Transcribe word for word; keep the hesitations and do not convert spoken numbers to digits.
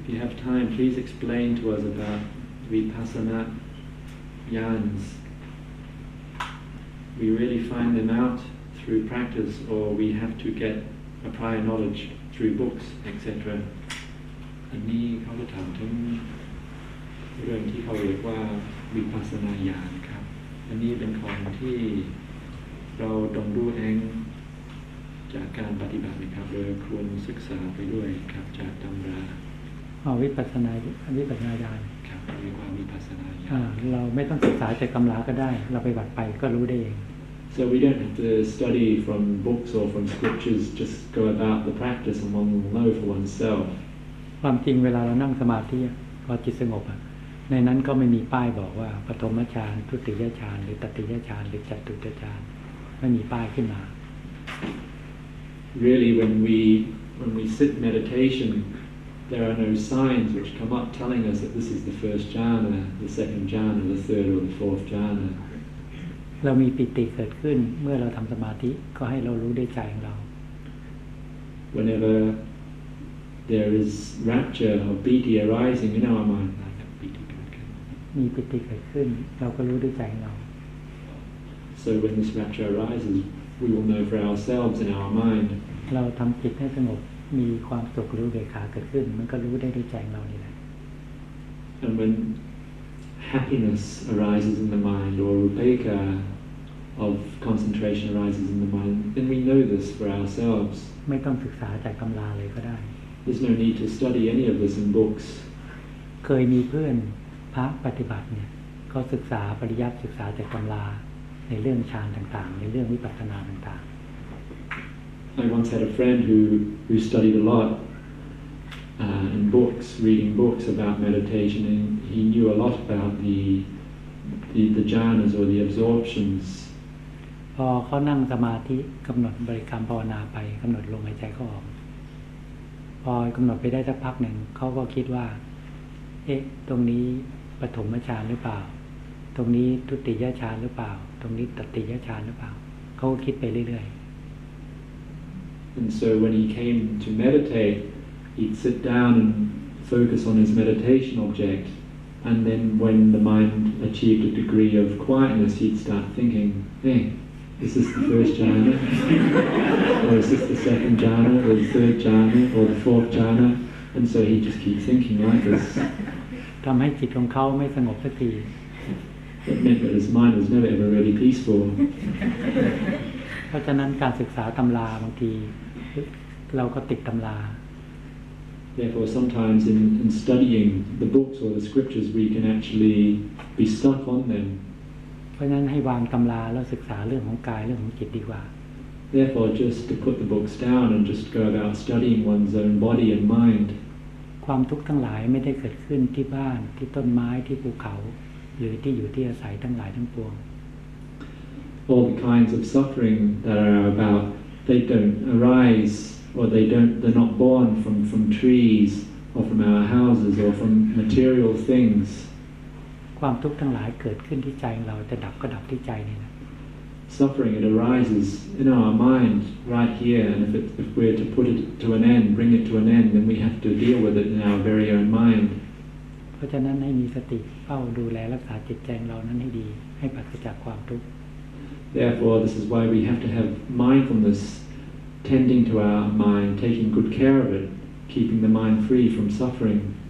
If you have time, please explain to us about vipassana yans. We really find them out through practice, or we have to get a prior knowledge through books, et cetera. อันนี้เขาจะถามถึงเรื่องที่เขาเรียกว่าวิปัสสนาญาณครับอันนี้เป็นของที่เราต้องรู้เองจากการปฏิบัตินะครับโดยควรศึกษาไปด้วยครับจากตำราอ๋อวิปัสสนาวิปัสสนาญาณครับเรียกว่าวิปัสสนาญาณเราไม่ต้องศึกษาจากตำราก็ได้เราไปบัดไปก็รู้ได้เอง So we don't have to study from books or from scriptures, just go about the practice and one will know for oneself. ความจริงเวลาเรานั่งสมาธิพอจิตสงบอ่ะในนั้นก็ไม่มีป้ายบอกว่าปฐมฌานทุติยฌานหรือตติยฌานหรือจตุตฌานไม่มีป้ายขึ้นมา Really, when we when we sit meditation, there are no signs which come up telling us that this is the first jhana, the second jhana, the third or the fourth jhana. เรามีปิติเกิดขึ้นเมื่อเราทำสมาธิก็ให้เรารู้ด้วยใจของเรา Whenever there is rapture or piti arising in our mind, มีปิติเกิดขึ้นเราก็รู้ด้วยใจของเรา So when this rapture arises, we will know for ourselves in our mind. เราทำจิตให้สงบมีความสุขรู้เบกขาเกิดขึ้นมันก็รู้ได้ด้วยใจของเรานี่แหละ And when happiness arises in the mind, or upekkha of concentration arises in the mind, then we know this for ourselves. ไม่ต้องศึกษาจากตำราเลยก็ได้ There's no need to study any of this in books. เคยมีเพื่อนพระปฏิบัติเนี่ยเขาศึกษาปริยัติศึกษาจากตำราในเรื่องฌานต่างๆในเรื่องวิปัสสนาต่างๆ I once had a friend who who studied a lot uh, in books, reading books about meditation, and he knew a lot about the the, the jhanas or the absorptions. พอเขานั่งสมาธิกำหนดบริกรรมภาวนาไปกำหนดลมหายใจเข้าออกพอกำหนดไปได้สักพักหนึ่งเขาก็คิดว่าเอ๊ะตรงนี้ปฐมฌานหรือเปล่าตรงนี้ทุติยฌานหรือเปล่าตรงนี้ตติยฌานหรือเปล่าเขาคิดไปเรื่อยๆ And so when he came to meditate, he'd sit down and focus on his meditation object, and then when the mind achieved a degree of quietness, he'd start thinking, hey, is this the first jhana? Or is this the second jhana, or the third jhana, or the fourth jhana? And so he'd just keep thinking like this. ทำให้จิตของเขาไม่สงบสักที It meant that his mind was never ever really peaceful. เพราะฉะนั้นการศึกษาตำราบางทีเราก็ติดตำรา Therefore, sometimes in, in studying the books or the scriptures, we can actually be stuck on them. เพราะฉะนั้นให้วางตำราแล้วศึกษาเรื่องของกายเรื่องของจิตดีกว่า Therefore, just to put the books down and just go about studying one's own body and mind. ความทุกข์ทั้งหลายไม่ได้เกิดขึ้นที่บ้านที่ต้นไม้ที่ภูเขาหรือที่อยู่ที่อาศัยทั้งหลายทั้งปวง All the kinds of suffering that are about, they don't arise or they don't, they're not born from, from trees or from our houses or from material things. ความทุกข์ทั้งหลายเกิดขึ้นที่ใจเราจะดับก็ดับที่ใจนี่นะ Suffering, it arises in our mind right here, and if, it, if we're to put it to an end, bring it to an end, then we have to deal with it in our very own mind. เพราะฉะนั้นให้มีสติเฝ้าดูแลรักษาจิตใจเรานั้นให้ดีให้ปราศจากความทุกข์ Therefore, this is why we have to have mindfulness, tending to our mind, taking good care of it, keeping the mind free from suffering.